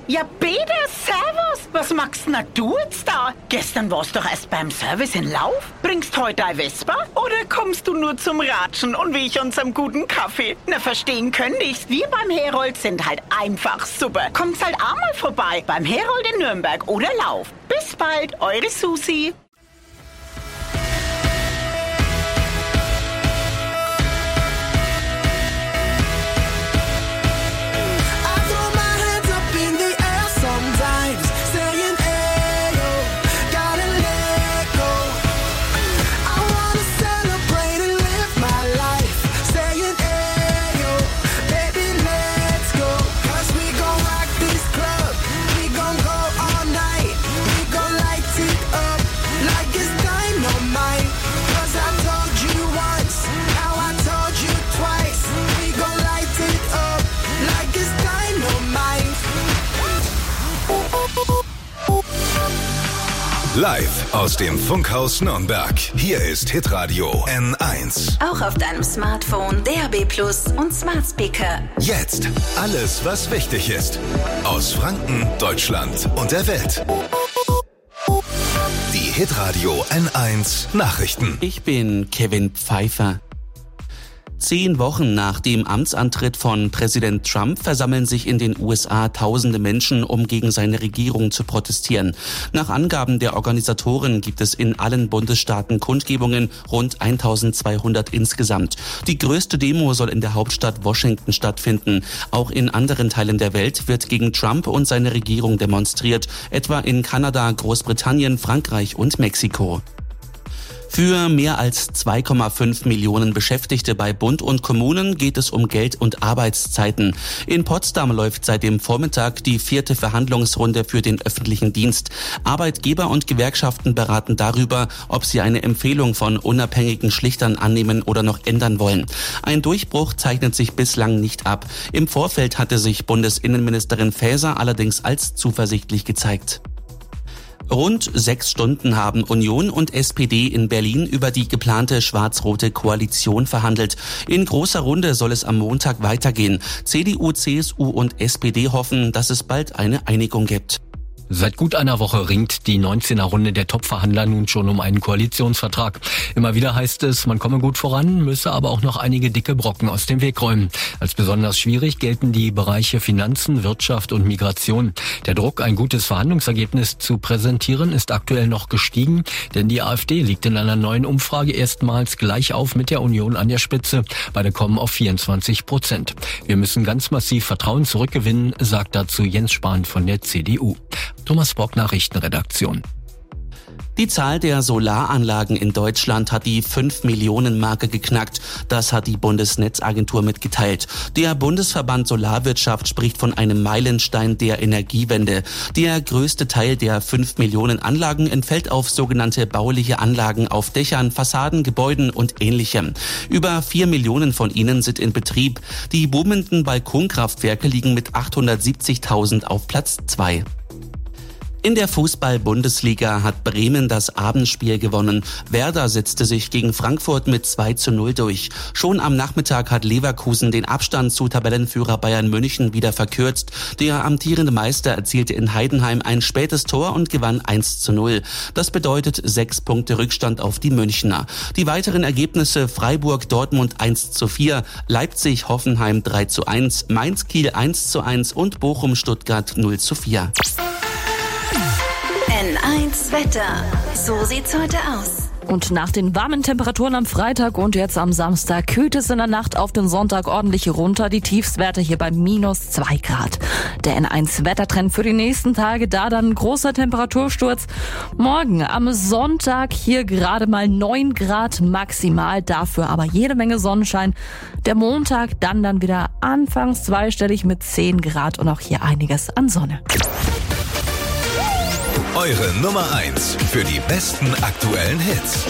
Ja, bitte, servus. Was machst denn du jetzt da? Gestern warst du doch erst beim Service in Lauf. Bringst heute ein Vespa? Oder kommst du nur zum Ratschen und wie ich unserem guten Kaffee? Na, verstehen könnte ich's. Wir beim Herold sind halt einfach super. Kommt's halt auch mal vorbei. Beim Herold in Nürnberg oder Lauf. Bis bald, eure Susi. Live aus dem Funkhaus Nürnberg. Hier ist Hitradio N1. Auch auf deinem Smartphone, DAB+ und Smart Speaker. Jetzt alles, was wichtig ist. Aus Franken, Deutschland und der Welt. Die Hitradio N1 Nachrichten. Ich bin Kevin Pfeiffer. 10 Wochen nach dem Amtsantritt von Präsident Trump versammeln sich in den USA tausende Menschen, um gegen seine Regierung zu protestieren. Nach Angaben der Organisatoren gibt es in allen Bundesstaaten Kundgebungen, rund 1200 insgesamt. Die größte Demo soll in der Hauptstadt Washington stattfinden. Auch in anderen Teilen der Welt wird gegen Trump und seine Regierung demonstriert, etwa in Kanada, Großbritannien, Frankreich und Mexiko. Für mehr als 2,5 Millionen Beschäftigte bei Bund und Kommunen geht es um Geld und Arbeitszeiten. In Potsdam läuft seit dem Vormittag die 4. Verhandlungsrunde für den öffentlichen Dienst. Arbeitgeber und Gewerkschaften beraten darüber, ob sie eine Empfehlung von unabhängigen Schlichtern annehmen oder noch ändern wollen. Ein Durchbruch zeichnet sich bislang nicht ab. Im Vorfeld hatte sich Bundesinnenministerin Faeser allerdings als zuversichtlich gezeigt. Rund 6 Stunden haben Union und SPD in Berlin über die geplante schwarz-rote Koalition verhandelt. In großer Runde soll es am Montag weitergehen. CDU, CSU und SPD hoffen, dass es bald eine Einigung gibt. Seit gut einer Woche ringt die 19er Runde der Top-Verhandler nun schon um einen Koalitionsvertrag. Immer wieder heißt es, man komme gut voran, müsse aber auch noch einige dicke Brocken aus dem Weg räumen. Als besonders schwierig gelten die Bereiche Finanzen, Wirtschaft und Migration. Der Druck, ein gutes Verhandlungsergebnis zu präsentieren, ist aktuell noch gestiegen, denn die AfD liegt in einer neuen Umfrage erstmals gleich auf mit der Union an der Spitze. Beide kommen auf 24%. Wir müssen ganz massiv Vertrauen zurückgewinnen, sagt dazu Jens Spahn von der CDU. Thomas Bock, Nachrichtenredaktion. Die Zahl der Solaranlagen in Deutschland hat die 5-Millionen-Marke geknackt. Das hat die Bundesnetzagentur mitgeteilt. Der Bundesverband Solarwirtschaft spricht von einem Meilenstein der Energiewende. Der größte Teil der 5 Millionen Anlagen entfällt auf sogenannte bauliche Anlagen auf Dächern, Fassaden, Gebäuden und Ähnlichem. Über 4 Millionen von ihnen sind in Betrieb. Die boomenden Balkonkraftwerke liegen mit 870.000 auf Platz 2. In der Fußball-Bundesliga hat Bremen das Abendspiel gewonnen. Werder setzte sich gegen Frankfurt mit 2:0 durch. Schon am Nachmittag hat Leverkusen den Abstand zu Tabellenführer Bayern München wieder verkürzt. Der amtierende Meister erzielte in Heidenheim ein spätes Tor und gewann 1:0. Das bedeutet 6 Punkte Rückstand auf die Münchner. Die weiteren Ergebnisse: Freiburg, Dortmund 1:4, Leipzig, Hoffenheim 3:1, Mainz, Kiel 1:1 und Bochum, Stuttgart 0:4. N1 Wetter. So sieht's heute aus. Und nach den warmen Temperaturen am Freitag und jetzt am Samstag kühlt es in der Nacht auf den Sonntag ordentlich runter. Die Tiefstwerte hier bei -2 Grad. Der N1-Wettertrend für die nächsten Tage, da dann ein großer Temperatursturz. Morgen am Sonntag hier gerade mal 9 Grad maximal, dafür aber jede Menge Sonnenschein. Der Montag dann wieder anfangs zweistellig mit 10 Grad und auch hier einiges an Sonne. Eure Nummer 1 für die besten aktuellen Hits.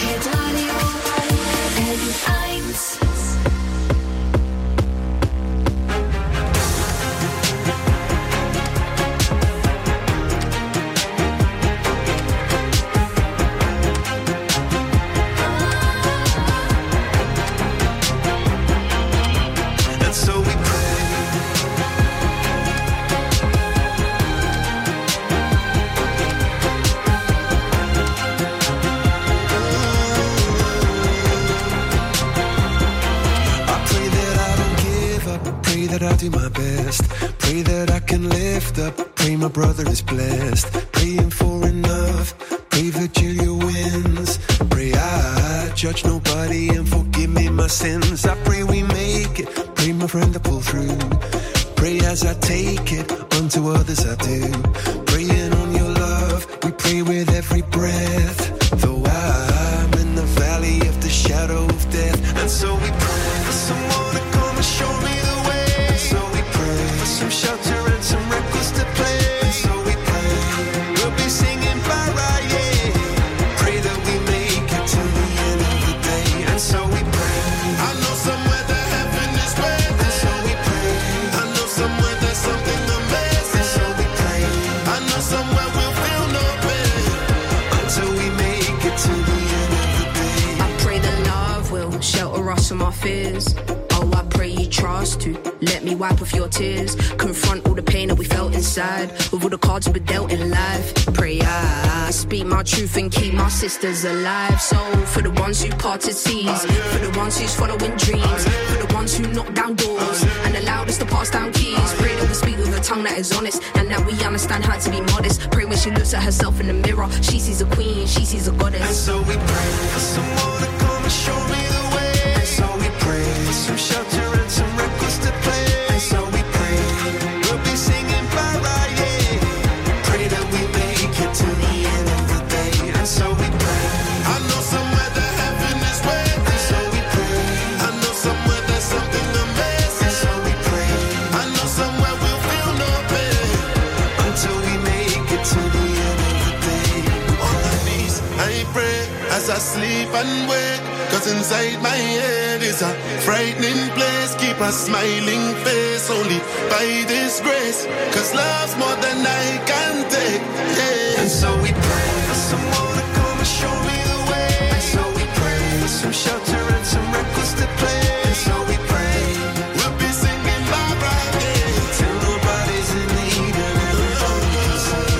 that I'll do my best. Pray that I can lift up. Pray my brother is blessed. Praying for enough. Pray Virgilia wins. Pray I judge nobody and forgive me my sins. I pray we make it. Pray my friend to pull through. Pray as I take it, unto others I do. Praying on your love, we pray with every breath. Though I'm in the valley of the shadow of death. And so we pray for someone to come and show me the way. And so we pray for some shelter and some records to play. And so we pray, we'll be singing para, yeah. Pray that we make it to the end of the day. And so we pray, I know somewhere that heaven is waiting. And so we pray, I know somewhere there's something amazing. So we pray, I know somewhere we'll feel no pain until we make it to the end of the day. I pray that love will shelter us from our fears. Oh, I pray you trust to let me wipe off your tears. Confront all the pain that we felt inside with all the cards we've been dealt in life. Pray I speak my truth and keep my sisters alive. So for the ones who parted seas, for the ones who's following dreams, for the ones who knock down doors and allowed us to pass down keys. Pray that we speak with a tongue that is honest and that we understand how to be modest. Pray when she looks at herself in the mirror, she sees a queen, she sees a goddess. And so we pray for someone to come and show me the way. And so we pray for some shelter and some records to play. And so we pray, we'll be singing para, yeah. Pray that we make it to the end of the day. And so we pray, I know somewhere that heaven is waiting. And so we pray, I know somewhere there's something amazing. And so we pray, I know somewhere we'll feel no pain until we make it to the end of the day. On my knees, I pray as I sleep and wake. Cause inside my head is a frightening place. Keep a smiling face only by this grace. Cause love's more than I can take, yeah. And so we pray for someone to come and show me the way. And so we pray for some shelter and some records to play. And so we pray, we'll be singing bye bye, yeah. Till nobody's in need and everybody can sing.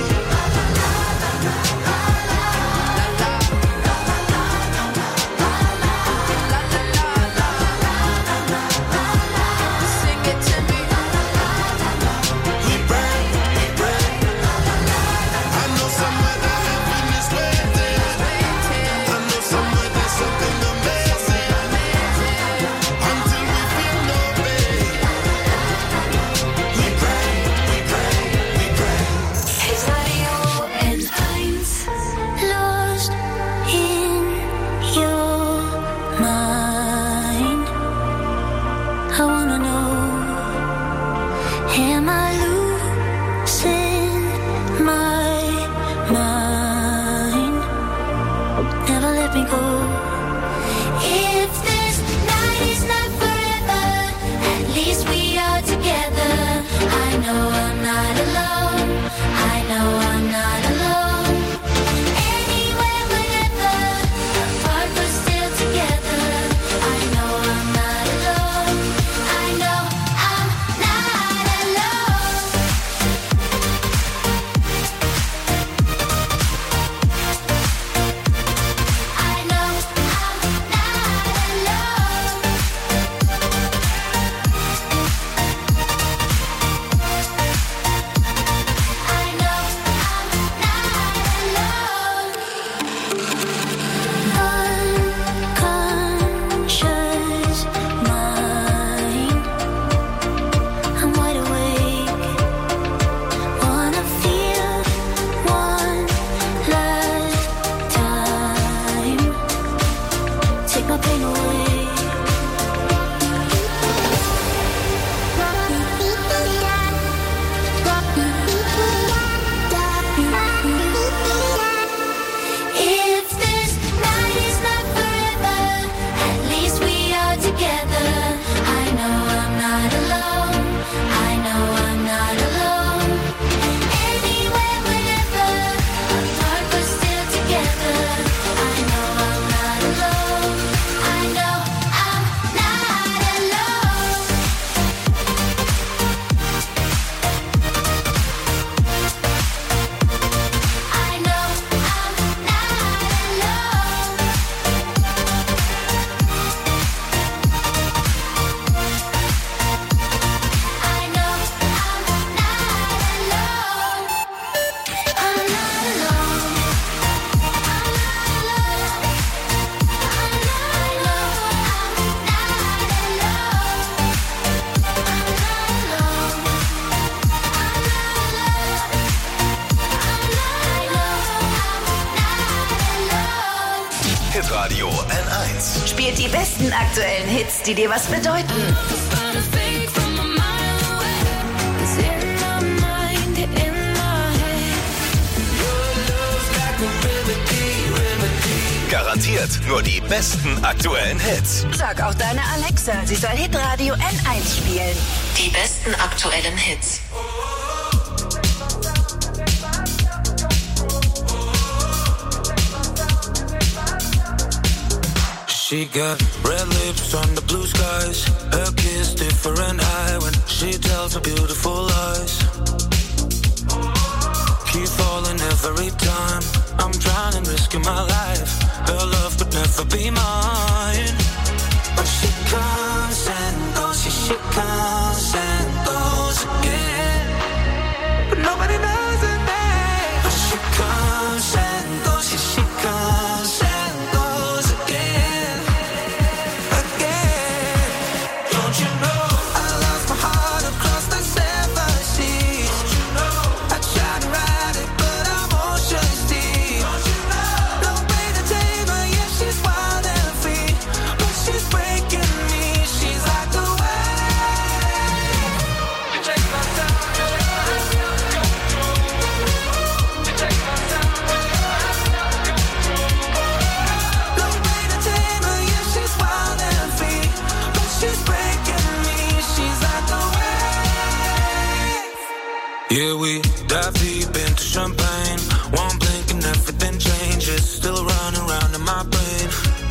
Hitradio N1. Spielt die besten aktuellen Hits, die dir was bedeuten. Garantiert nur die besten aktuellen Hits. Sag auch deiner Alexa, sie soll Hitradio N1 spielen. Die besten aktuellen Hits. She got red lips on the blue skies. Her kiss different high when she tells her beautiful lies. Keep falling every time. I'm drowning, risking my life. Her love could never be mine. But she comes and goes, she comes and goes again. But nobody knows her name. But she comes and goes, she comes and goes again. Again. Don't you know I lost my heart across the seven seas? Don't you know I tried to ride it, but I'm ocean's deep. Don't you know no way to tame her, yeah, she's wild and free. But she's breaking me, she's like a wave. You take my time, you take my time. No way to tame her, yeah, she's wild and free. But she's breaking me, she's like a wave. Yeah, we dive deep into champagne. One blink and everything changes. Still running around in my brain.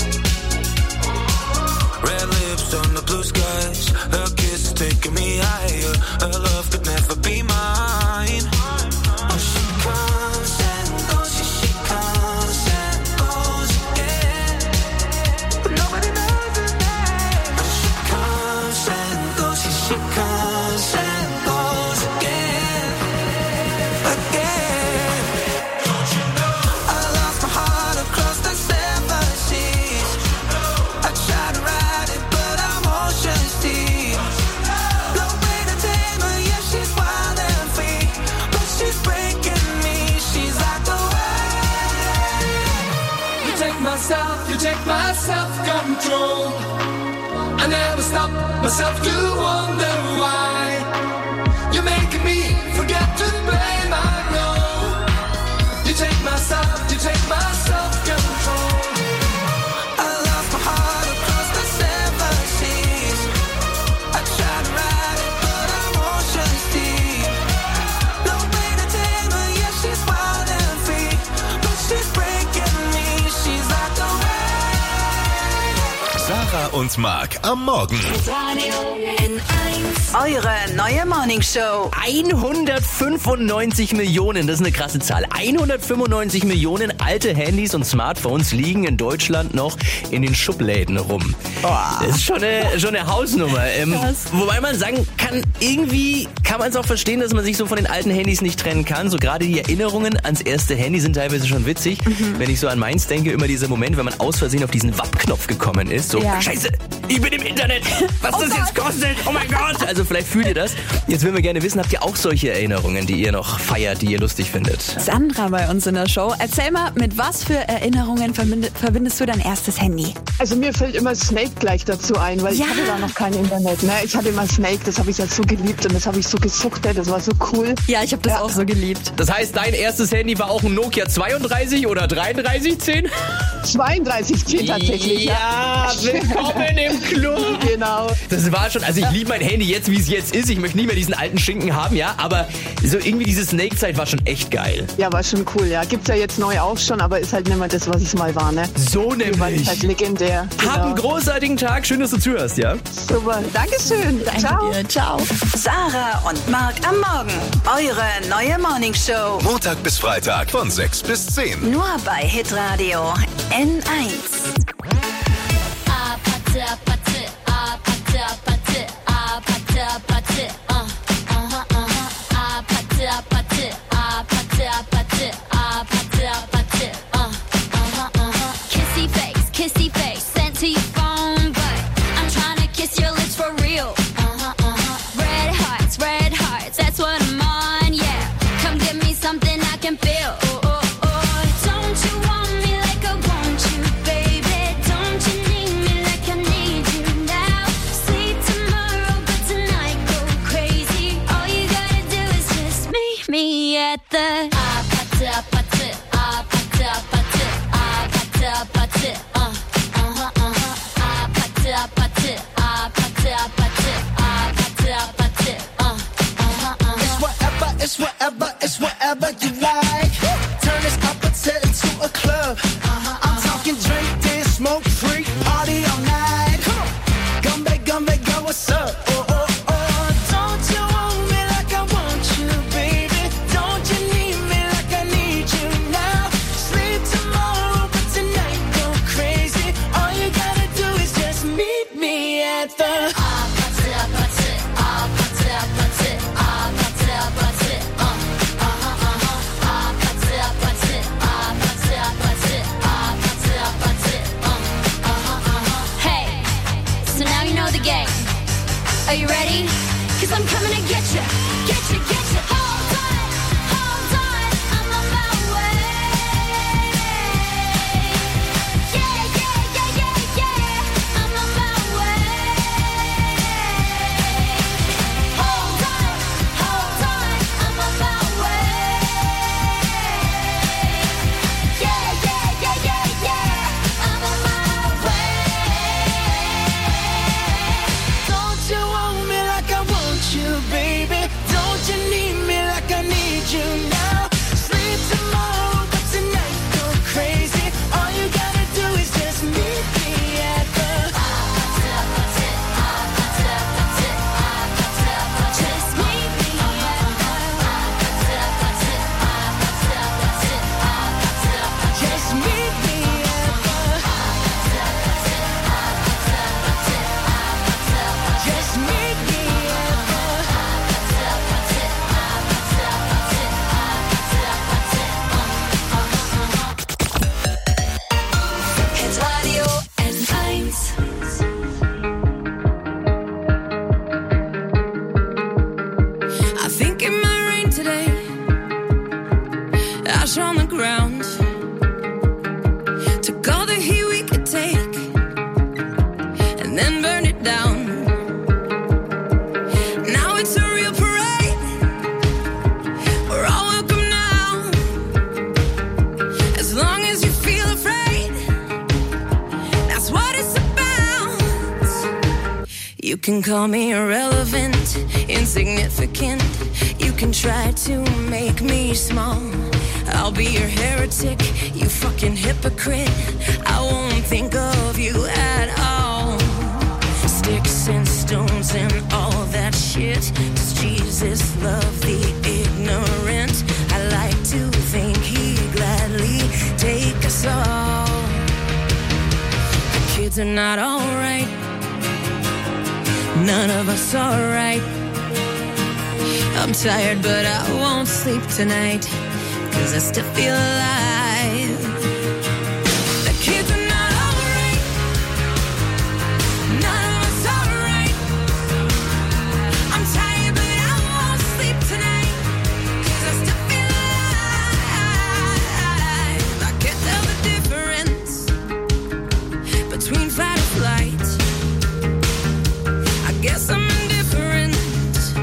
Red lips on the blue skies. Her kiss is taking me higher. Her love could never be mine. But she comes and goes, she comes and goes again. But nobody knows her name. But she comes and goes, she comes and goes again. Again. Don't you know I lost my heart across the seven seas? I tried to ride it, but I'm ocean's deep. No way to tame her, yeah, she's wild and free. But she's breaking me, she's like a wave. You take my self-control. I never stop myself to wonder why. You're making me forget to blame, I know. You take my self-control. I lost my heart across the seven seas. I tried to ride it, but I'm ocean's deep. No way to tame her, yeah, she's wild and free. But she's breaking me, she's like a wave. Sarah und Marc am Morgen. Eure neue Morningshow. 195 Millionen, das ist eine krasse Zahl. 195 Millionen alte Handys und Smartphones liegen in Deutschland noch in den Schubläden rum. Das ist schon eine Hausnummer. Wobei man sagen kann, irgendwie kann man es auch verstehen, dass man sich so von den alten Handys nicht trennen kann. So gerade die Erinnerungen ans erste Handy sind teilweise schon witzig. Wenn ich so an meins denke, immer dieser Moment, wenn man aus Versehen auf diesen Wapp-Knopf gekommen ist. So, Scheiße, ich bin im Internet. Was das jetzt kostet. Oh mein Gott. Also vielleicht fühlt ihr das. Jetzt würden wir gerne wissen, habt ihr auch solche Erinnerungen, die ihr noch feiert, die ihr lustig findet? Sandra bei uns in der Show. Erzähl mal, mit was für Erinnerungen verbindest du dein erstes Handy? Also mir fällt immer Snake gleich dazu ein, weil ich hatte da noch kein Internet. Ne? Ich hatte immer Snake, das habe ich ja so geliebt und das habe ich so gesuchtet, das war so cool. Ja, ich habe das auch so geliebt. Das heißt, dein erstes Handy war auch ein Nokia 32 oder 3310? 3210 tatsächlich. Ja, willkommen im Club. Genau. Das war schon, also ich liebe mein Handy jetzt, wie es jetzt ist. Ich möchte nicht mehr diesen alten Schinken haben, ja, aber so irgendwie diese Snake-Zeit war schon echt geil. Ja, war schon cool, ja. Gibt's ja jetzt neu auch schon, aber ist halt nicht mehr das, was es mal war, ne? So nämlich. War halt legendär. Genau. Hab einen großartigen Tag, schön, dass du zuhörst, ja? Super, Dankeschön. Ciao. Ciao. Sarah und Marc am Morgen. Eure neue Morningshow. Montag bis Freitag von 6 bis 10. Nur bei Hitradio N1. Kissy face, sent to your phone, but I'm trying to kiss your lips for real. Red hearts, that's what I'm on, yeah. Come give me something I can feel. Don't you want me like I want you, baby? at the 아파트 아파트 아파트 아파트 아파트 아파트 아파트 아파트 아파트 아파트 아파트 아파트 It's whatever, it's whatever you like. Turn this apache into a club. I'm talking drink, dance, smoke, freak, party all night. Come back, girl, what's up? Oh, oh, oh. Don't you want me like I want you, baby? Don't you need me like I need you now? Sleep tomorrow, but tonight go crazy. All you gotta do is just meet me at the 아파트 아파트 아파트 아파트 아파트 아파트 Hey, so now you know the game. Are you ready? 'Cause I'm coming to get you, get you, get you. Hold on, I'm on my way. Yeah, yeah, yeah, yeah, yeah, I'm on my way. Hold on, I'm on my way. Yeah, yeah, yeah, yeah, yeah, I'm on my way. Don't you want me like I want you, baby? Don't you need me like I need you now? Sleep tomorrow, but tonight go crazy. All you gotta do is just meet me at the Just meet me just meet me at the just meet me Hitradio N1. I think it might rain today. Ash on the ground. Took all the heat we could take and then burn it down. Now it's a real parade. We're all welcome now. As long as you feel afraid, that's what it's about. You can call me irrelevant, insignificant. You can try to make me small. I'll be your heretic, you fucking hypocrite. I won't think of you at all. Sticks and stones and all that shit. Does Jesus love the ignorant? I like to think he'd gladly take us all. The kids are not alright. None of us are right. I'm tired, but I won't sleep tonight, 'cause I still feel alive. The kids are not alright. None of us are right. I'm tired, but I won't sleep tonight, 'cause I still feel alive. I can't tell the difference between fight or flight. I guess I'm indifferent,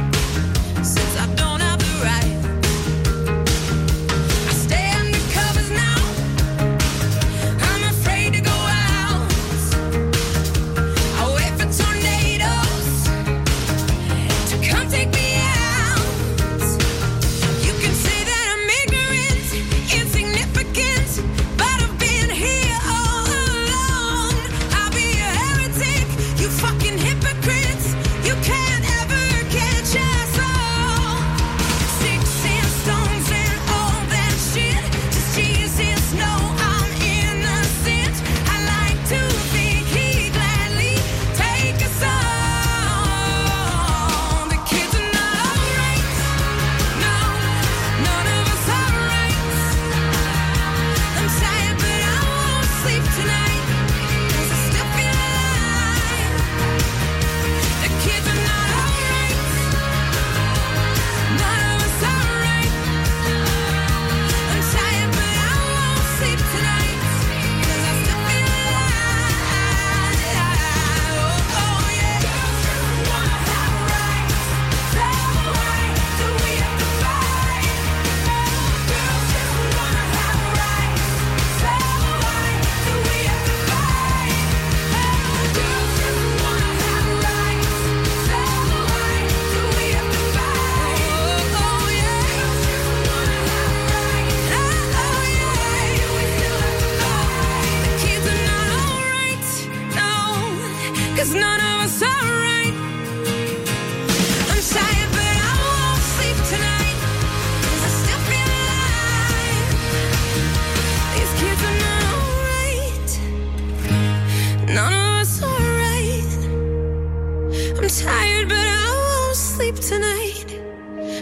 since I don't have the right. I stay undercover's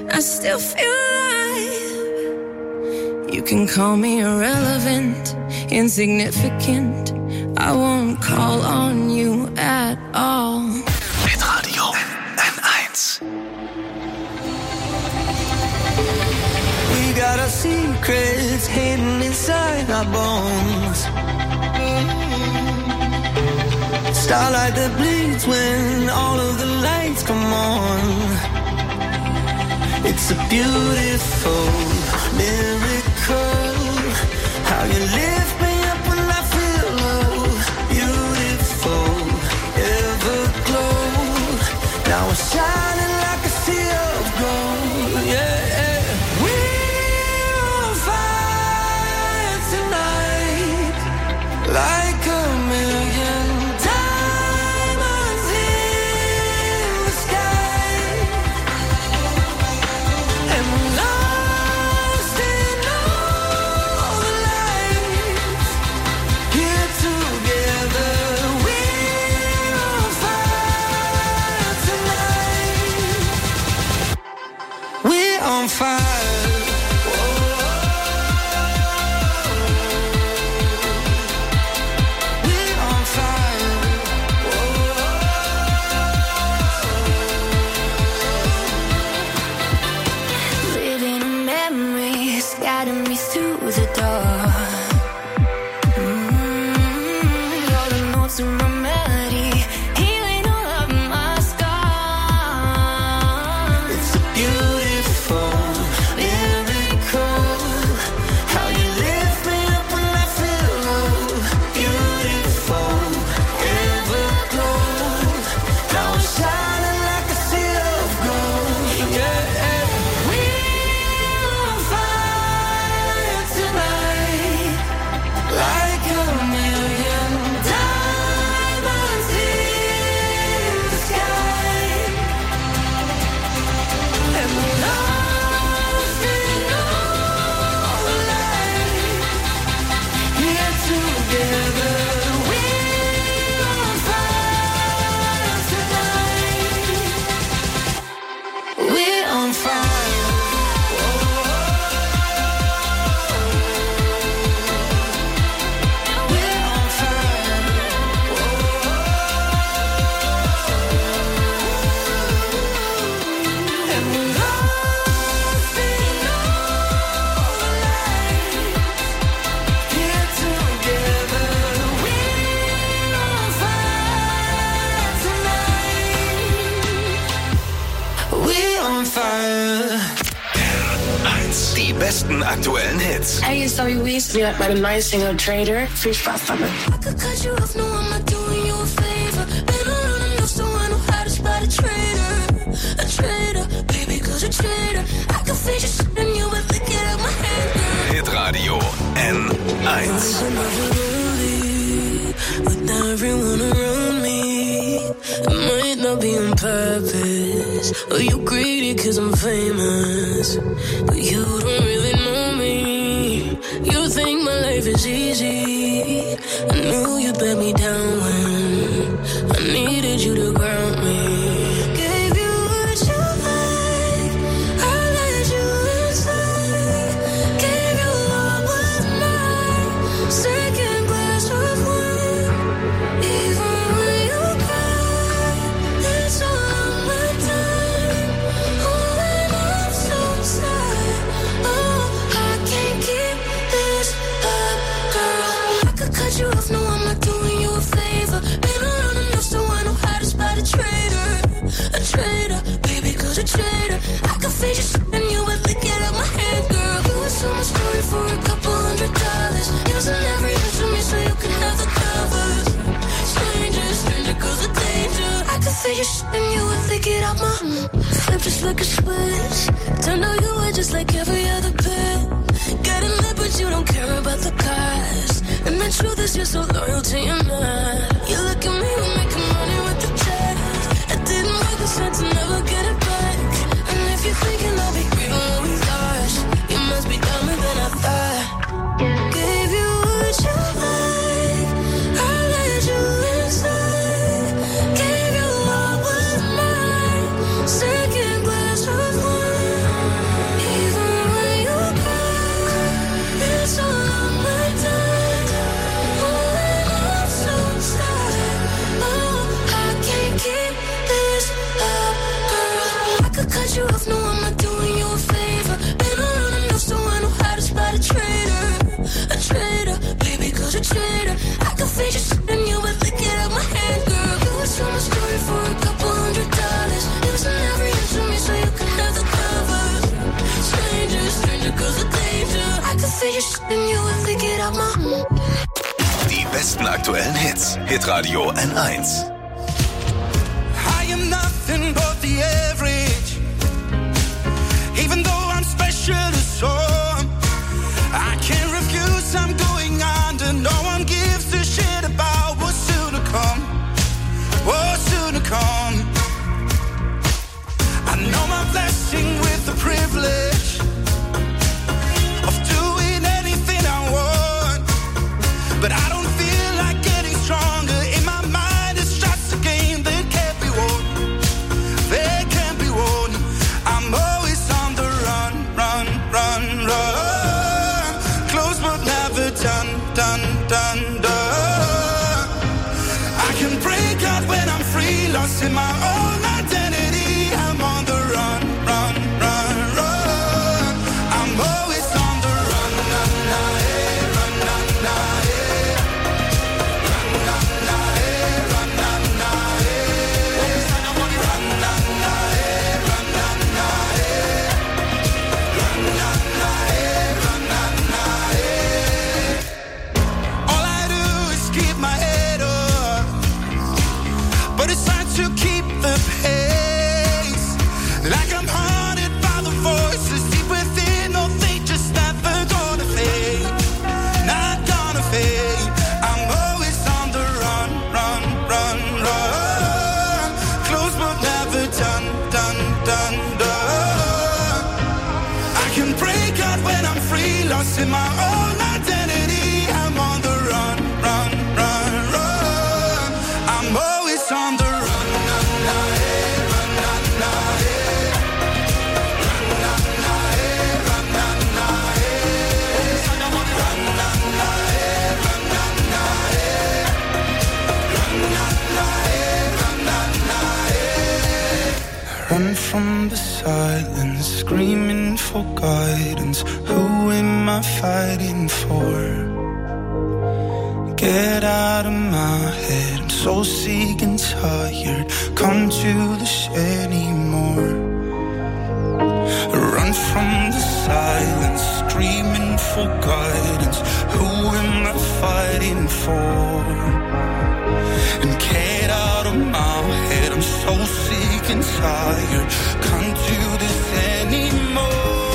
I still feel alive. You can call me irrelevant, insignificant. I won't call on you at all. Hitradio N1. We got our secrets hidden inside our bones. Starlight that bleeds when all of the lights come on. It's a beautiful miracle how you lift me up when I feel low. Beautiful everglow. Now we're shining like a sea of gold. Yeah, we're on fire tonight, like a million diamonds in the sky. And we're lost in all the lights. Here together, we're on fire tonight. We're on fire. We're on fire. Living in memories, guiding me through the dark. All the notes in my melody, healing all of my scars. It's a beautiful miracle how you lift me up when I feel low. Beautiful everglow. Now I'm shining like a sea of gold. Yeah, we're on fire tonight, like a million diamonds in the sky. And we're lost in all the lights. Here together, we're on fire tonight. We're on fire. We're on fire. And we're lost in all the lights. Here together, we're on fire tonight. We're on fire. N1. Die besten aktuellen Hits. Hey, it's Zoe Wees. Je bent bij de nice single Trader. Veel spaß damit. I could cut you off, no, I'm not doing you a favor. Been around enough so I know how to spot a traitor. A traitor, baby, cause a traitor. I can feel you shooting you and lick it out my hand, girl. Hitradio N1. With everyone around me, it might not be on purpose. Or you greedy cause I'm famous. But you don't really know me. You think my life is easy. I knew you'd let me down when I needed you to ground me. Gave you what you like, I let you inside. Gave you all was mine, second glass of wine. Even when you cry, it's all my time. Oh, and I'm so sad. Oh, I can't keep this up, girl. I could cut you off, no, I'm not doing you a favor. Been around enough so I know how to spot a traitor. A traitor, baby, cause a traitor. I can feel you shooting you and lick it out my hand, girl. You were so much story for a couple $100. Using every inch of me so you can have the covers. Stranger, cause of danger. I can feel you shooting you and lick it out my flip just like a switch. Turned out you were just like every other pet. Getting lit but you don't care about the cost. And the truth is you're so loyal to your man. You look at me, we're making money with the check. It didn't make a sense to never get it back. And if you're thinking I'll be grieving what we lost, you must be dumber than I thought. Gave you what you like, I let you inside. Gave you all was mine, second glass of wine. your shit and you will think it out my. Die besten aktuellen Hits. Hitradio N1. I am nothing but the average. Even though I'm special to some, I can't refuse, I'm going under. No one gives a shit about what's soon to come. What's soon to come. I know my blessing with the privilege of doing anything I want, but I don't feel like getting stronger. In my mind it's just a game that can't be won. They can't be won. I'm always on the run, run, run, run. Close but never done, done, done, done. I can break out when I'm free, lost in my own identity. I'm on the run, run, run, run. I'm always on the run, na, na, eh, run, na, na, eh. Run, na, na, eh, run, na, na, eh. Run, na, na, eh, run, na, na, eh. Run, na, na, eh, run, na, na, eh. All I do is keep my head up, but it's hard to keep the pace. Like I'm haunted by the voices deep within. No, they just never gonna fade. Not gonna fade. I'm always on the run, run, run, run. Close but never done, done, done, done. I can break out when I'm free, lost in my own identity. I'm on the run, run, run, run. I'm always on the run, na, na, eh, run, na, na, eh. Run, na, na, eh, run, na, na, eh. Run, na, na, eh, run, na, na, eh. Run, na, na, eh, run, na, na, eh. Run from the silence, screaming for guidance. Who am I fighting for? Get out of my head, I'm so sick and tired. Come to this anymore. Run from the silence, screaming for guidance. Who am I fighting for? And get out of my head, I'm so sick and tired. Can't do this anymore.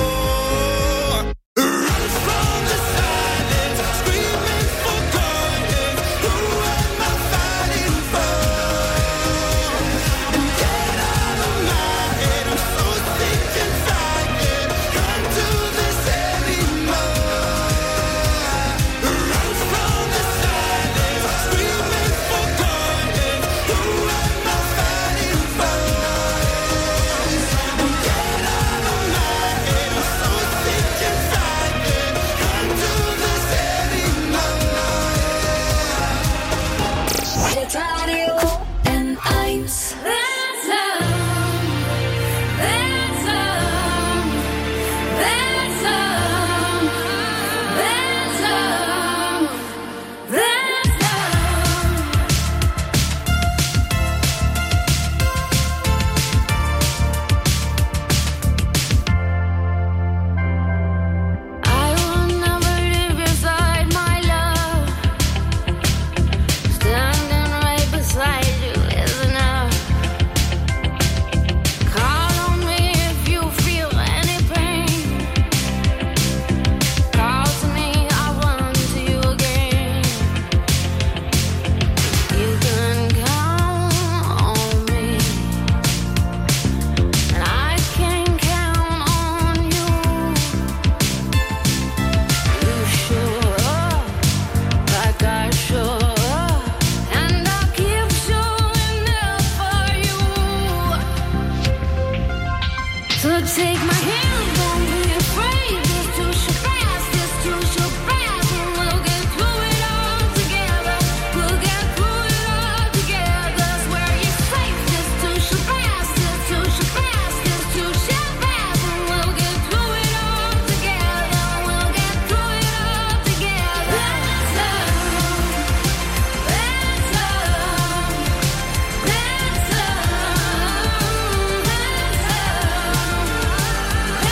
Run from the silence, screaming for guidance. Who am I fighting for? And get out of my head, I'm so sick and tired. Can't do this anymore. Run from the silence, screaming for guidance. Who am I fighting for? And get out of my head, I'm so sick and tired. Can't do this anymore. Hitradio N1. I will never leave your side, my love. Standing right beside you is enough. Call on me if you feel any pain. Call to me, I'll run to you again. You can count on me, and I can count on you. You show up like I show up, and I'll keep showing up for you. So take my hand, don't be afraid. This too shall pass, this too shall pass, and we'll get through it all together. We'll get through it all together. Swear you're safe. This too shall pass, this too shall pass, this too shall pass, and we'll get through it all together. We'll get through it all together. That's love. That's love. That's love. That's love.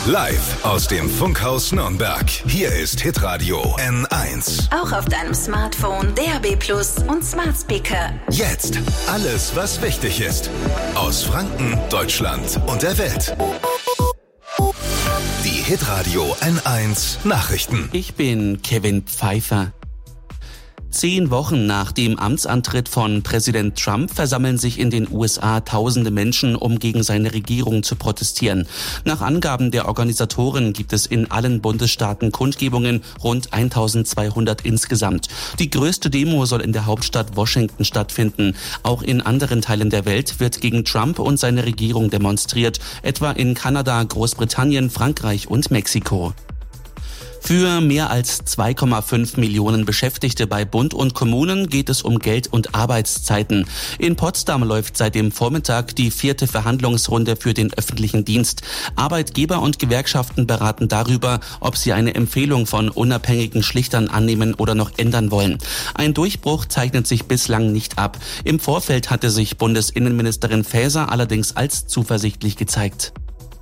Live aus dem Funkhaus Nürnberg. Hier ist Hitradio N1. Auch auf deinem Smartphone, DAB+ und Smart Speaker. Jetzt alles, was wichtig ist. Aus Franken, Deutschland und der Welt. Die Hitradio N1 Nachrichten. Ich bin Kevin Pfeiffer. 10 Wochen nach dem Amtsantritt von Präsident Trump versammeln sich in den USA tausende Menschen, um gegen seine Regierung zu protestieren. Nach Angaben der Organisatoren gibt es in allen Bundesstaaten Kundgebungen, rund 1200 insgesamt. Die größte Demo soll in der Hauptstadt Washington stattfinden. Auch in anderen Teilen der Welt wird gegen Trump und seine Regierung demonstriert, etwa in Kanada, Großbritannien, Frankreich und Mexiko. Für mehr als 2,5 Millionen Beschäftigte bei Bund und Kommunen geht es um Geld und Arbeitszeiten. In Potsdam läuft seit dem Vormittag die 4. Verhandlungsrunde für den öffentlichen Dienst. Arbeitgeber und Gewerkschaften beraten darüber, ob sie eine Empfehlung von unabhängigen Schlichtern annehmen oder noch ändern wollen. Ein Durchbruch zeichnet sich bislang nicht ab. Im Vorfeld hatte sich Bundesinnenministerin Faeser allerdings als zuversichtlich gezeigt.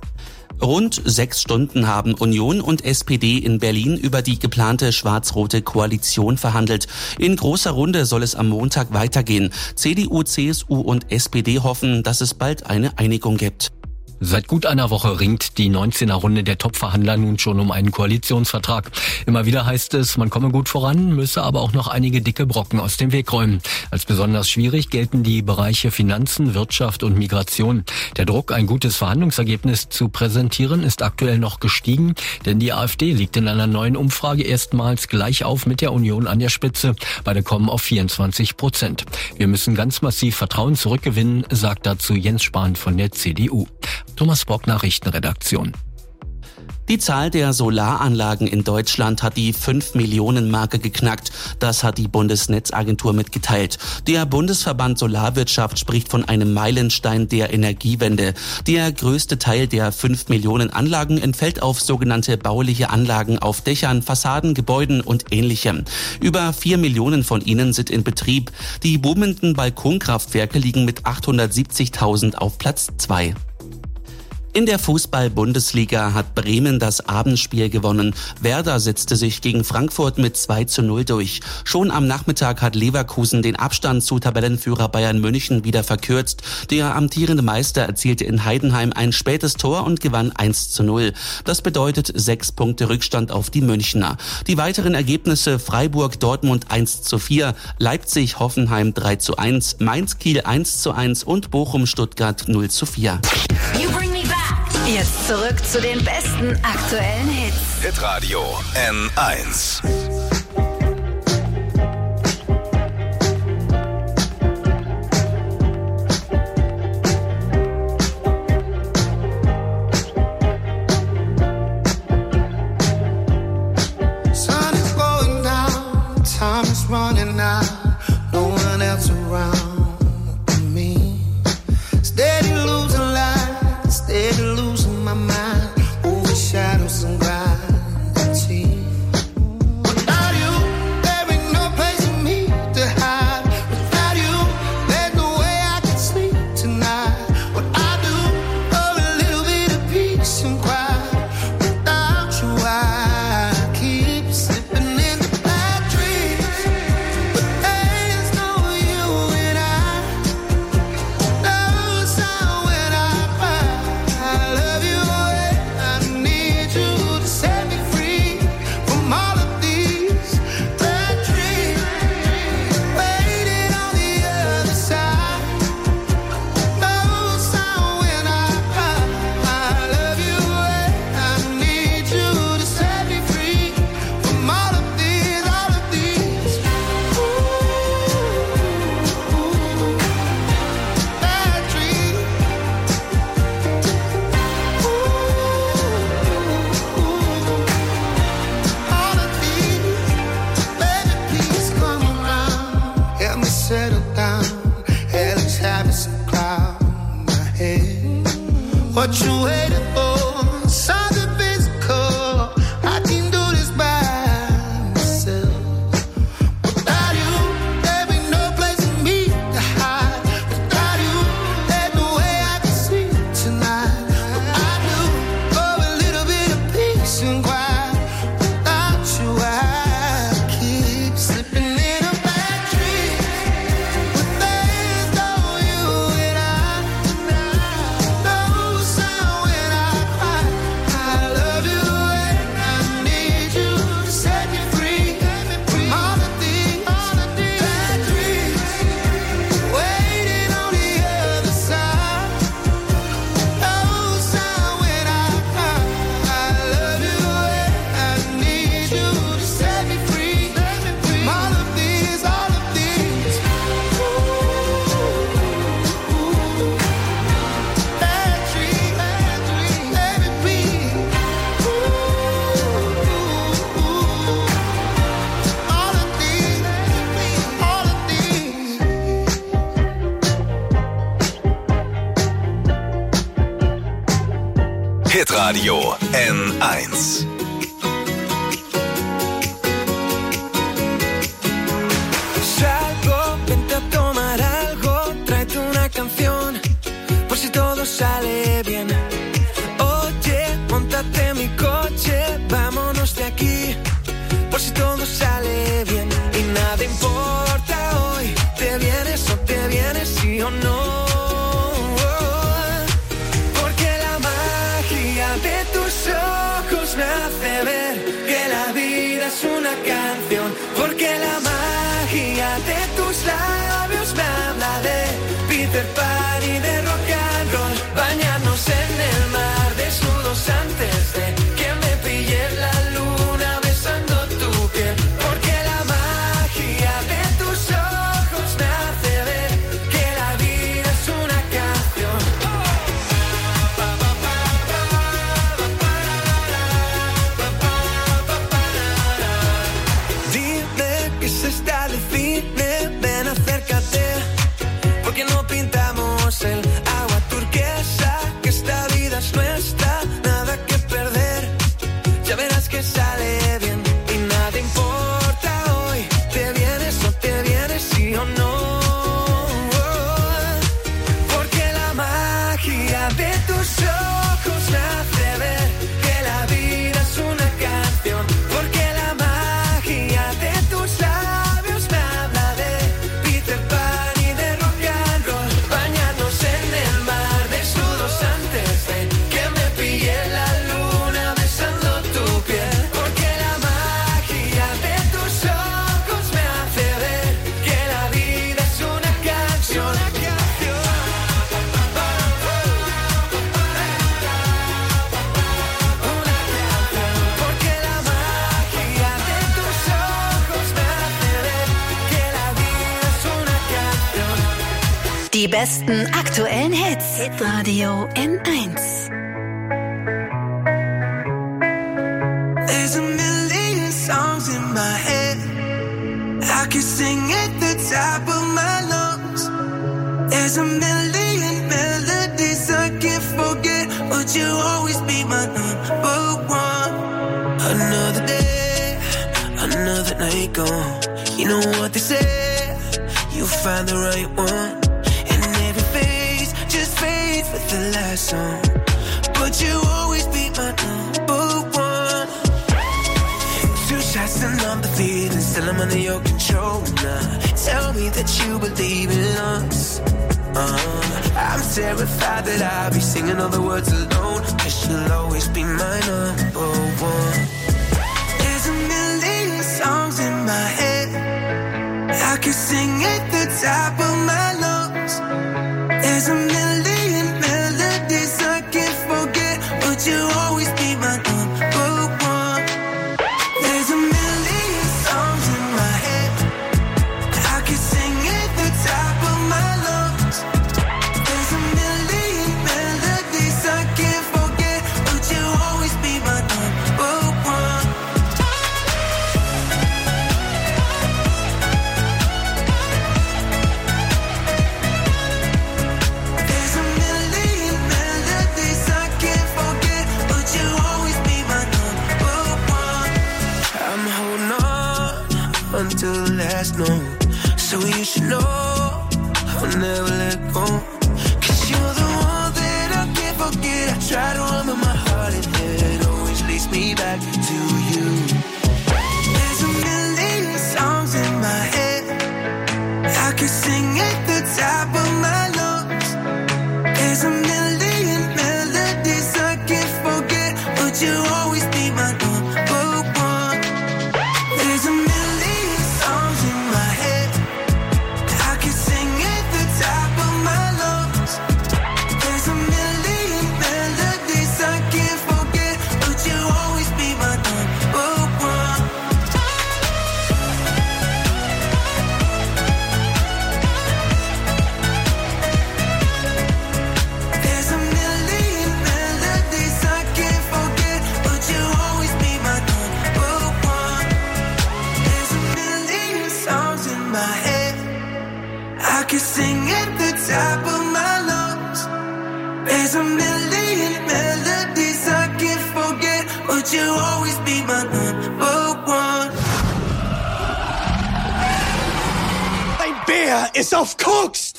Rund 6 Stunden haben Union und SPD in Berlin über die geplante schwarz-rote Koalition verhandelt. In großer Runde soll es am Montag weitergehen. CDU, CSU und SPD hoffen, dass es bald eine Einigung gibt. Seit gut einer Woche ringt die 19er Runde der Top-Verhandler nun schon um einen Koalitionsvertrag. Immer wieder heißt es, man komme gut voran, müsse aber auch noch einige dicke Brocken aus dem Weg räumen. Als besonders schwierig gelten die Bereiche Finanzen, Wirtschaft und Migration. Der Druck, ein gutes Verhandlungsergebnis zu präsentieren, ist aktuell noch gestiegen, denn die AfD liegt in einer neuen Umfrage erstmals gleich auf mit der Union an der Spitze. Beide kommen auf 24%. Wir müssen ganz massiv Vertrauen zurückgewinnen, sagt dazu Jens Spahn von der CDU. Thomas Bock, Nachrichtenredaktion. Die Zahl der Solaranlagen in Deutschland hat die 5-Millionen-Marke geknackt. Das hat die Bundesnetzagentur mitgeteilt. Der Bundesverband Solarwirtschaft spricht von einem Meilenstein der Energiewende. Der größte Teil der 5 Millionen Anlagen entfällt auf sogenannte bauliche Anlagen auf Dächern, Fassaden, Gebäuden und Ähnlichem. Über 4 Millionen von ihnen sind in Betrieb. Die boomenden Balkonkraftwerke liegen mit 870.000 auf Platz 2. In der Fußball-Bundesliga hat Bremen das Abendspiel gewonnen. Werder setzte sich gegen Frankfurt mit 2:0 durch. Schon am Nachmittag hat Leverkusen den Abstand zu Tabellenführer Bayern München wieder verkürzt. Der amtierende Meister erzielte in Heidenheim ein spätes Tor und gewann 1:0. Das bedeutet 6 Punkte Rückstand auf die Münchner. Die weiteren Ergebnisse: Freiburg, Dortmund 1:4, Leipzig, Hoffenheim 3:1, Mainz, Kiel 1:1 und Bochum, Stuttgart 0:4. Jetzt zurück zu den besten aktuellen Hits. Hitradio N1. Sun is going down, time is running out, no one else around but me. Steady losing light, steady losing my mind, over shadows and gravity. Hitradio N1. Salgo, vente a tomar algo, tráete una canción, por si todo sale bien. Oye, móntate en mi coche, vámonos de aquí, por si todo sale bien. Y nada importa hoy, te vienes o te vienes, sí o no. Porque la magia de tus ojos me hace ver que la vida es una canción. Porque la magia de tus labios me habla de Peter Pan y de rock and roll. Bañarnos en el mar desnudos antes de que me pille la luna besando tu piel. Porque la magia de tus ojos me hace ver que la vida es una canción. Dime que se está de cine, ven acércate, porque no pintamos el agua turquesa, que esta vida es nuestra, nada que perder, ya verás que sale bien. Y nada importa hoy, te vienes o te vienes, sí o no. Porque la magia de tus ojos me hace ver que la vida es una canción. Porque la magia de tus labios me habla de Peter Pan y de rock and roll. Bañarnos en el mar desnudos antes de que me pille la luna besando tu piel. Porque la magia de tus ojos me hace ver que la vida es una canción. Porque la magia de tus ojos me hace ver que la vida es una canción. Die besten aktuellen Hits. Hitradio N1. There's a million songs in my head, I could sing at the top of my lungs. There's a million melodies I can't forget, but you'll always be my number one. Another day, another night gone. You know what they say, you'll find the right one. And every phase just fades with the last song, but you'll always be my number one. Two shots and I'm the feeling, still I'm under your control now. Tell me that you believe in us. I'm terrified that I'll be singing all the words alone, 'cause you'll always be my number one. There's a million songs in my head, I could sing at the top of my lungs. There's a million melodies I can't forget, but you'll always be my number one. There's a million songs in my head, I could sing at the top of my lungs. There's a million melodies I can't forget, but you'll always be my number one. There's a million melodies I can't forget, but you'll always be my number one. I'm holding on until the last note, so you should know I'll never let go. 'Cause you're the one that I can't forget. I try to run, but my heart and head always leads me back to you. There's a million songs in my head, I could sing at the top of my lungs. There's a million melodies I can't forget, but you'll always be my number one. There's a million songs in my head, I could sing at the top of my lungs. There's a million melodies I can't forget, but you'll always be my number one. There's a million melodies I can't forget, but you'll that you'll always be my number one. Ein Bär ist auf Koks!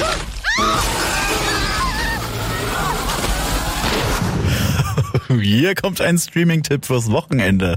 Hier kommt ein Streaming-Tipp fürs Wochenende.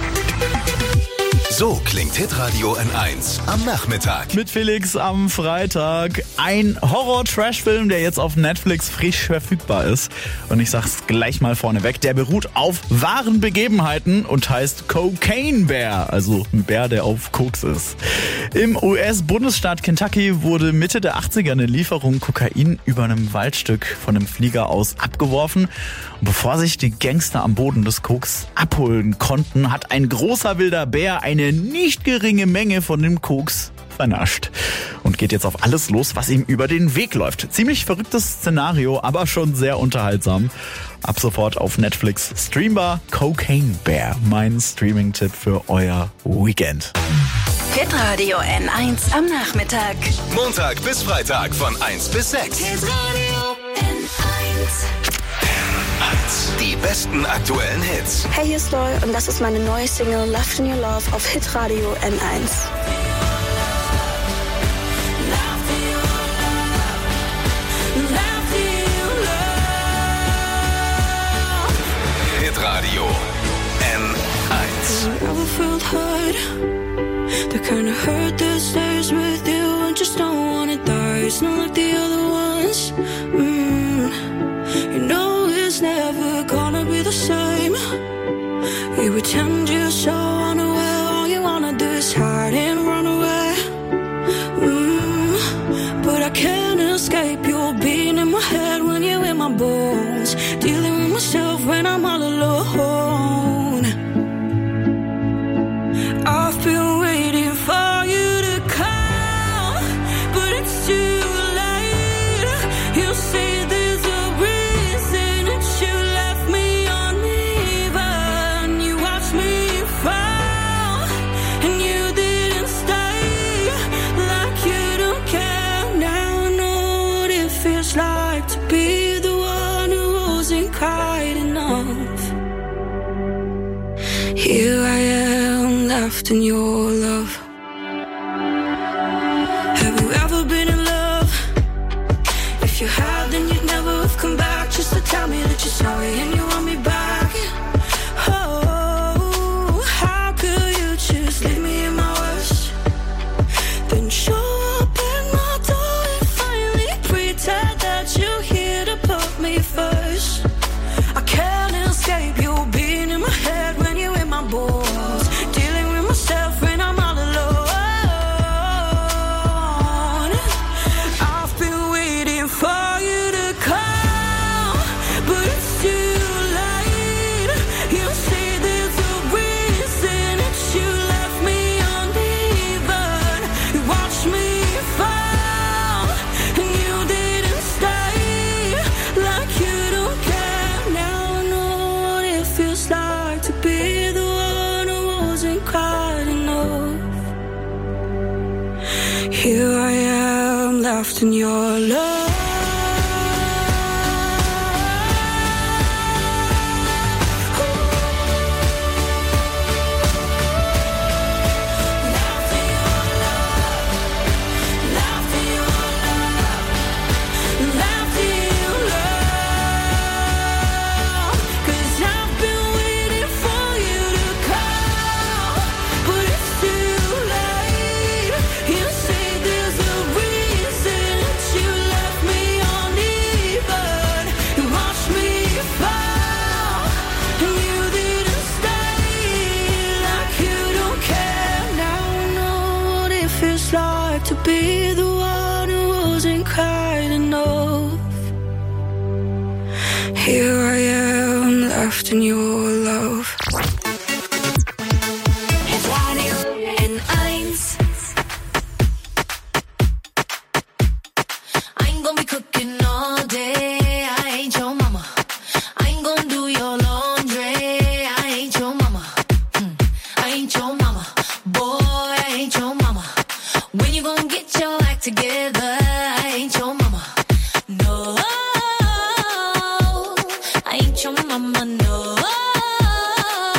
So klingt Hitradio N1 am Nachmittag. Mit Felix am Freitag. Ein Horror-Trash-Film, der jetzt auf Netflix frisch verfügbar ist. Und ich sag's gleich mal vorneweg, der beruht auf wahren Begebenheiten und heißt Cocaine Bear. Also ein Bär, der auf Koks ist. Im US-Bundesstaat Kentucky wurde Mitte der 80er eine Lieferung Kokain über einem Waldstück von einem Flieger aus abgeworfen. Und bevor sich die Gangster am Boden des Koks abholen konnten, hat ein großer wilder Bär eine nicht geringe Menge von dem Koks vernascht und geht jetzt auf alles los, was ihm über den Weg läuft. Ziemlich verrücktes Szenario, aber schon sehr unterhaltsam. Ab sofort auf Netflix streambar. Cocaine Bear, mein Streaming-Tipp für euer Weekend. Hitradio N1 am Nachmittag. Montag bis Freitag von 1 bis 6. Hitradio N1. Die besten aktuellen Hits. Hey, hier ist Loy und das ist meine neue Single Love in Your Love auf Hitradio N1. Hitradio N1. Ever felt hurt? The kind of hurt that stays with you and just don't want to die. It's not like the other ones. You know it's never gonna be the same. You pretend you're so unaware. All you wanna do is hide and run away. But I can't escape your being in my head when you're in my bones. Dealing with myself when I'm all alone. I've been waiting for you to come, but it's too late. You say there's a reason that you left me uneven. You watched me fall, and you didn't stay. Like you don't care. Now I know what it feels like to be the one who wasn't quite enough. Here I am, left in your love. Have you ever been in love? If you have, then you'd never have come back just to tell me that you're sorry and you want me back. Oh, how could you just leave me in my worst? Then show up at my door and finally pretend that you're here to put me first. I can't escape you being in my head when you're in my bones. Dealing with myself when I'm all alone. I've been waiting for you to come, but it's too late. You say there's a reason that you left me uneven. You watched me fall, and you didn't stay. Like you don't care. Now I know what it feels like to be the one who wasn't quite enough. Here I am, left in your love. To be the one who wasn't quite enough. Here I am, left in your love. Hitradio N1. I ain't gonna be cooking all day. I ain't your mama. I ain't gonna do your laundry. I ain't your mama. I ain't your mama. Boy, I ain't your mama. When you gonna get your act together? I ain't your mama. No, I ain't your mama. No,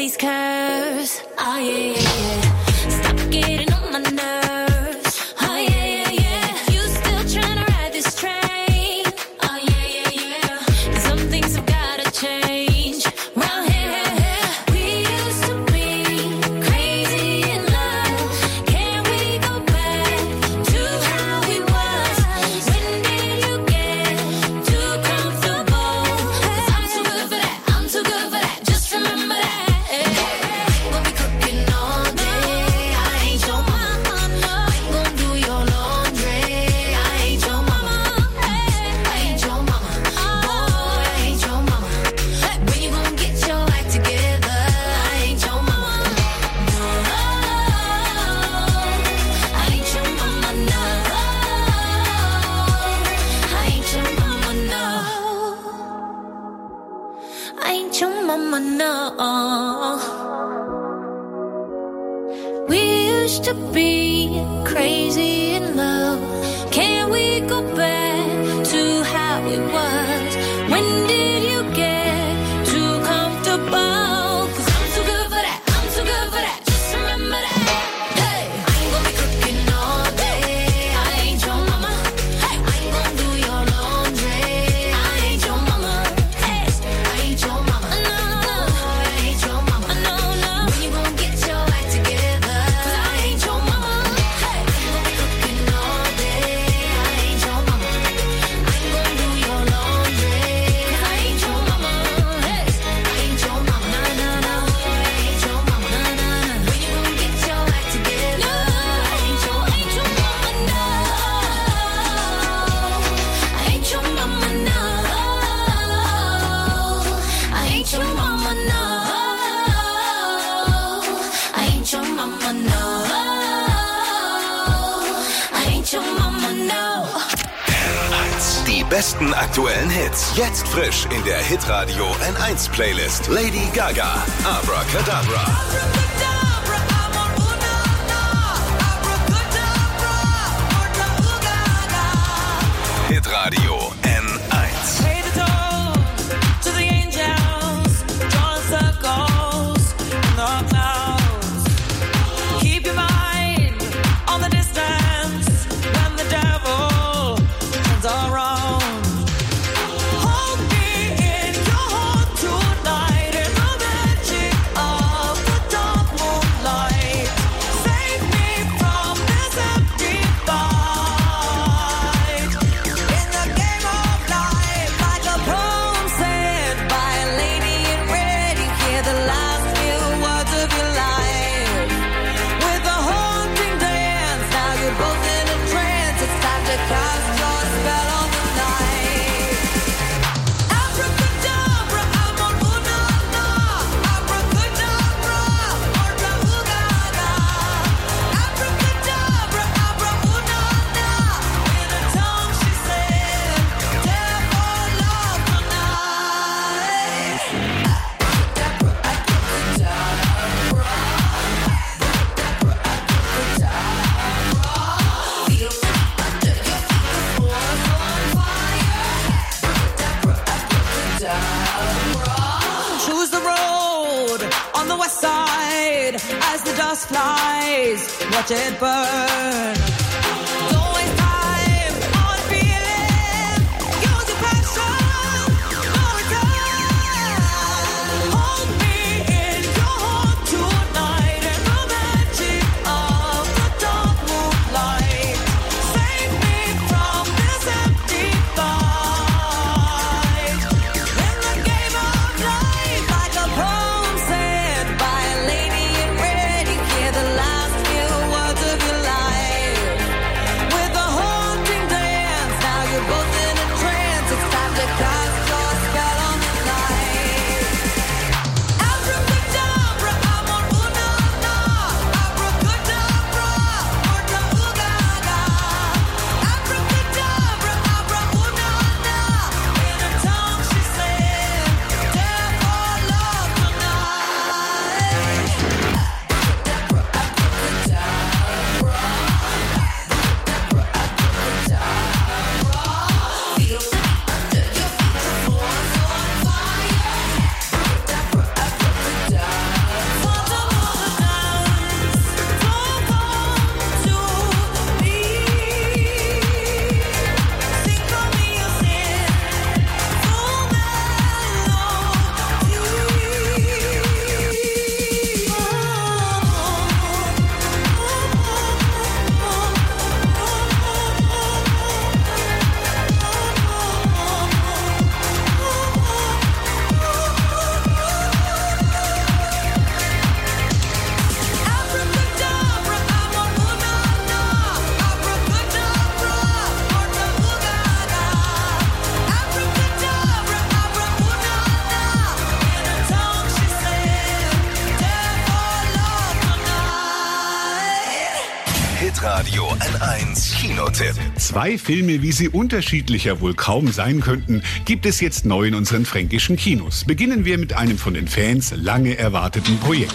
these curves. Oh yeah, yeah, yeah. Stop getting on my nerves. Oh yeah, yeah, yeah. You still trying to ride this train. Oh yeah, yeah, yeah. Some things have gotta change. Round here, we used to be crazy in love. Can we go back to how we was? When did you get too comfortable? 'Cause I'm too good for that. I'm too good for that. Just remember that. We'll be cooking all day. I ain't your mama. I'm gon' do your laundry. I ain't your mama. I ain't your mama. Boy, I ain't your mama. When you gon' get your act together? I ain't your mama. No, I ain't your mama. No, I ain't your mama. No, I ain't your mama. No. We used to be crazy in love. Can we go back to how it was? When did you get too comfortable? 'Cause I'm too good for that. I'm too good for that. Just remember that. Hey, I ain't gonna be cooking all day. I ain't your mama. Hey, I ain't gonna do your laundry. I ain't your mama. Hey, I ain't your mama. No, no, I ain't your mama. No, no. When you gon' get your act together? 'Cause I ain't your mama. Hey, I ain't gonna be cooking all day. I ain't your mama. I ain't gonna do your laundry. 'Cause I ain't your mama. Hey, I ain't your mama. No, no, no. I ain't your mama. No, no, no. When you gon' get your act together? I ain't your mama. No, I ain't your mama. No, I ain't your mama. No, I ain't your mama. No, I ain't your mama. No. N1. Die besten aktuellen Hits. Jetzt frisch in der Hitradio N1 Playlist. Lady Gaga, Abracadabra. Hitradio N1. Pay the toll to the angels, drawing circles in the clouds. Keep your mind on the distance when the devil turns around. Hold me in your heart tonight in the magic of the dark moonlight. Save me from this empty fight. In the game of life, like a poem said by a lady in red, you hear the last few words of your life. With a haunting dance, now you're both in a trance. It's time to cast your spell on the night. Abracadabra, amor, una, na. Abracadabra, orla, ugaga. Abracadabra, abra, una, na. In a tongue she said, devil love tonight. Choose the road on the west side as the dust flies. Watch it burn. Don't waste time on feeling. Use your passion. No return. Hold me in your heart tonight in the magic of the dark moonlight. Save me from this empty fight. In the game of life, like a poem said by a lady in red, you hear the last few words of your life. Hitradio N1 Kinotipp. 2 Filme, wie sie unterschiedlicher wohl kaum sein könnten, gibt es jetzt neu in unseren fränkischen Kinos. Beginnen wir mit einem von den Fans lange erwarteten Projekt.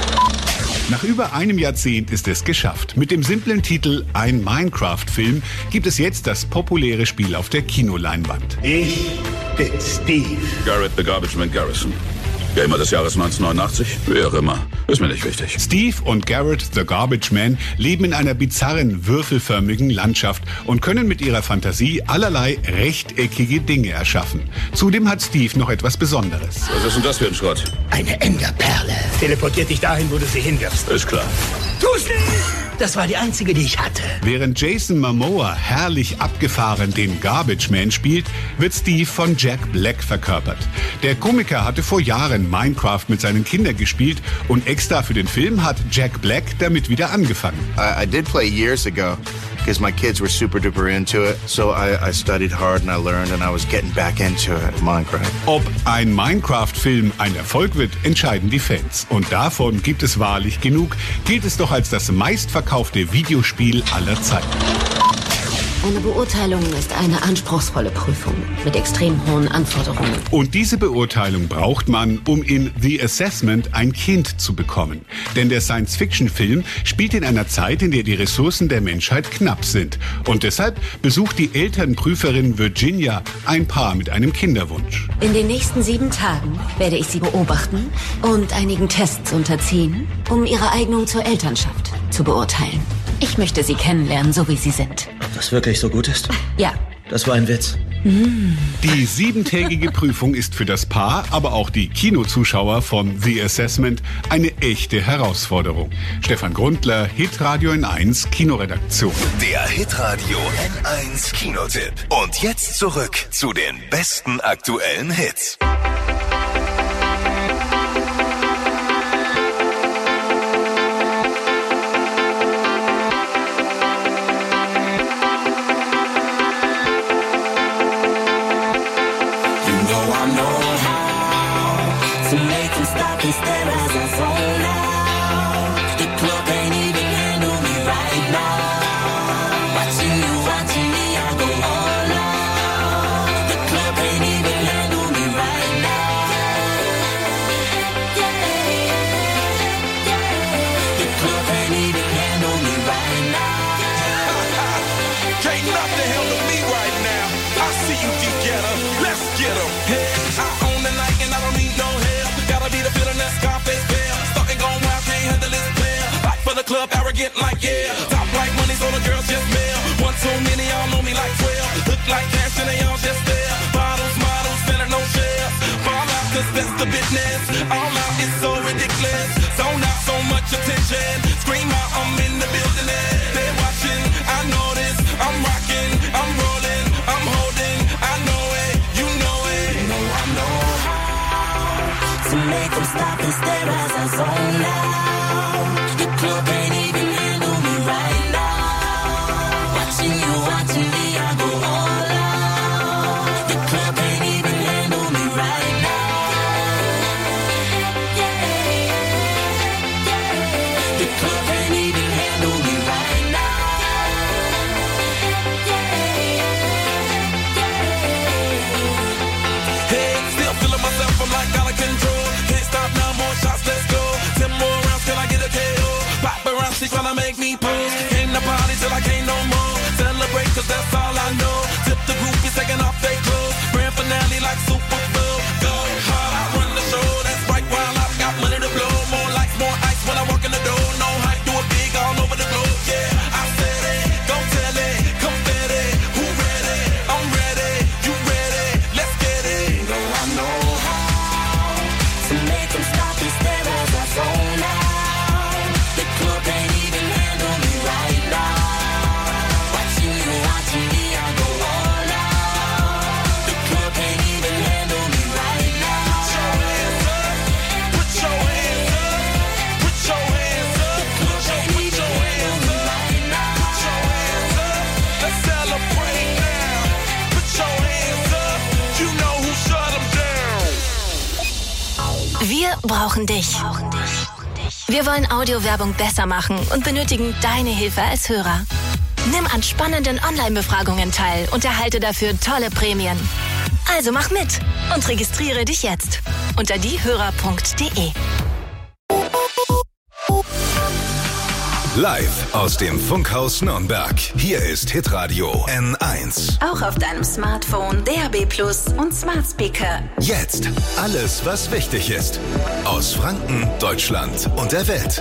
Nach über einem Jahrzehnt ist es geschafft. Mit dem simplen Titel Ein Minecraft-Film gibt es jetzt das populäre Spiel auf der Kinoleinwand. Ich bin Steve. Garrett the Garbage Man Garrison. Gamer des Jahres 1989? Wie auch immer. Ist mir nicht wichtig. Steve und Garrett the Garbage Man leben in einer bizarren, würfelförmigen Landschaft und können mit ihrer Fantasie allerlei rechteckige Dinge erschaffen. Zudem hat Steve noch etwas Besonderes. Was ist denn das für ein Schrott? Eine Enderperle. Teleportiert dich dahin, wo du sie hinwirfst. Ist klar. Tu's nicht! Das war die einzige, die ich hatte. Während Jason Momoa herrlich abgefahren den Garbage Man spielt, wird Steve von Jack Black verkörpert. Der Komiker hatte vor Jahren Minecraft mit seinen Kindern gespielt und extra für den Film hat Jack Black damit wieder angefangen. I did play years ago because my kids were super duper into it. So I studied hard and I learned and I was getting back into it, Minecraft. Ob ein Minecraft-Film ein Erfolg wird, entscheiden die Fans. Und davon gibt es wahrlich genug, gilt es doch als das meistverkaufte Videospiel aller Zeiten. Eine Beurteilung ist eine anspruchsvolle Prüfung mit extrem hohen Anforderungen. Und diese Beurteilung braucht man, um in The Assessment ein Kind zu bekommen. Denn der Science-Fiction-Film spielt in einer Zeit, in der die Ressourcen der Menschheit knapp sind. Und deshalb besucht die Elternprüferin Virginia ein Paar mit einem Kinderwunsch. In den nächsten 7 Tagen werde ich sie beobachten und einigen Tests unterziehen, um ihre Eignung zur Elternschaft zu beurteilen. Ich möchte sie kennenlernen, so wie sie sind. Ob das wirklich so gut ist? Ja. Das war ein Witz. Die 7-tägige Prüfung ist für das Paar, aber auch die Kinozuschauer von The Assessment eine echte Herausforderung. Stefan Grundler, Hitradio N1 Kinoredaktion. Der Hitradio N1 Kinotipp. Und jetzt zurück zu den besten aktuellen Hits. To make them stop and stare as I zone out. The club ain't even handle me right now. Watching me, I go all out. The club ain't even handle me right now. The club ain't even handle me right now. Can't nothing handle me right now. I see you, D-Getter. Let's get 'em. Hey, I own the night and I don't need no help. Gotta be the feeling that Scarface feel. Starting going wild, can't handle this player. Back for the club, arrogant like yeah. Top like money, so the girls just mail. One too many, y'all know me like 12. Look like cash and they all just there. Bottles, models, spending no shares. Fall out, cause that's the business. All out is so ridiculous. Zone out, so much attention. Scream out, I'm in the building. They're watching, I know this. I'm rocking, I'm rolling, I'm holding. I know it, you know it. You know I know how to make them stop and stare as I zone out. The club ain't even handle me right now. Watching me, I go all out. The club ain't even handle me right now. The club ain't even handle me right now. Hey, still feeling myself, I'm like out of control. Can't stop now, more shots, let's go. 10 more rounds, can I get a KO? Paparazzi tryna make me pose. Came to party till I can't no more. Celebrate, cause that's all I know. Tip the groupies taking off their clothes. Grand finale like Super Bowl. Go hard, I run the show. That's right, while I've got money to blow. More lights, more ice when I walk in the door. No hype, do it big all over the globe. Yeah, I said it, go tell it, confetti. Who ready? I'm ready, you ready? Let's get it. You know I know how to make them stop and stare as I zone out. The club ain't even handle me right now. Watching me, I go all out. The club ain't even handle me right now. Put your hands up, put your hands up, put your hands up. Put your hands up, right now. Put your hands up, let's celebrate now. Put your hands up, you know who shut them down. Wir brauchen dich. Wir wollen Audiowerbung besser machen und benötigen deine Hilfe als Hörer. Nimm an spannenden Online-Befragungen teil und erhalte dafür tolle Prämien. Also mach mit und registriere dich jetzt unter diehörer.de. Live aus dem Funkhaus Nürnberg. Hier ist Hitradio N1. Auch auf deinem Smartphone, DAB+ und Smart Speaker. Jetzt alles, was wichtig ist. Aus Franken, Deutschland und der Welt.